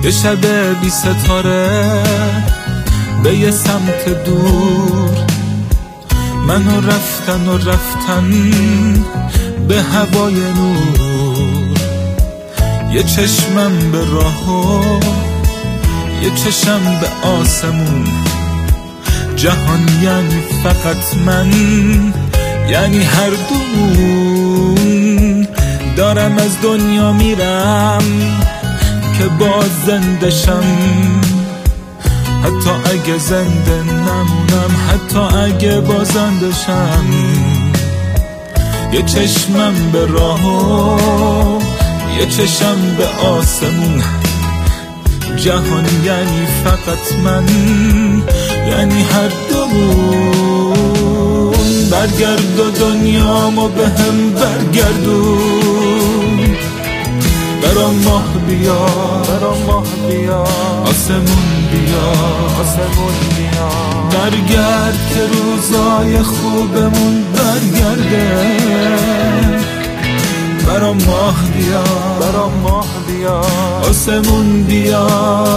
یه شب بی ستاره به یه سمت دور، منو رفتن به هوای نور. یه چشمم به راه و یه چشم به آسمون، جهان یعنی فقط من، یعنی هر دومون. دارم از دنیا میرم که باز زنده شم، حتی اگه زنده نمونم، حتی اگه بازنده شم. یه چشمم به راه و یه چشم به آسمون، جهان یعنی فقط من، یعنی هر دومون. برگرد و دنیامو به هم برگردون، برام ماه بیا، آسمون بیا، برگرد که روزای خوبمون برگرده. برام ماه بیا، آسمون بیا.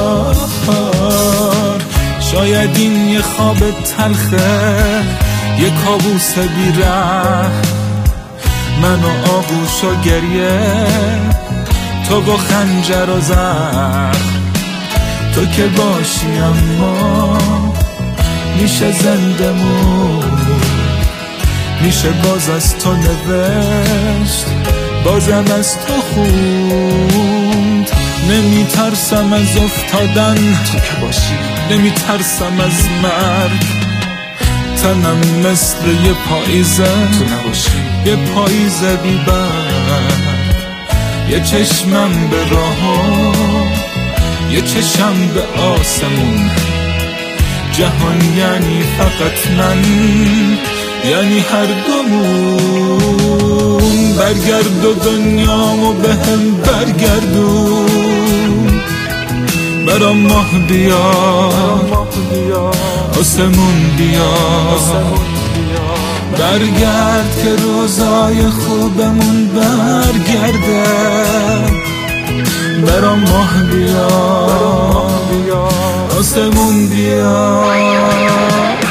شاید این یه خواب تلخه، یه کابوس بی‌ره، من و آغوش و گریه، تو با خنجر و زخم. تو که باشی اما میشه زندمون، میشه باز از تو نوشت، بازم از تو خوند. نمیترسم از افتادن، تو که باشی نمیترسم از مرگ. تنم مثل یه پاییزه، تو نباشی یه پاییز بی برگ. یه چشمم به راه و یه چشم به آسمون، جهان یعنی فقط من، یعنی هر دومون. برگرد و دنیامو به هم برگردون، برام ماه بیا، آسمون بیا. برگرد که روزای خوبمون برگرده، برام ماه بیا، آسمون بیا.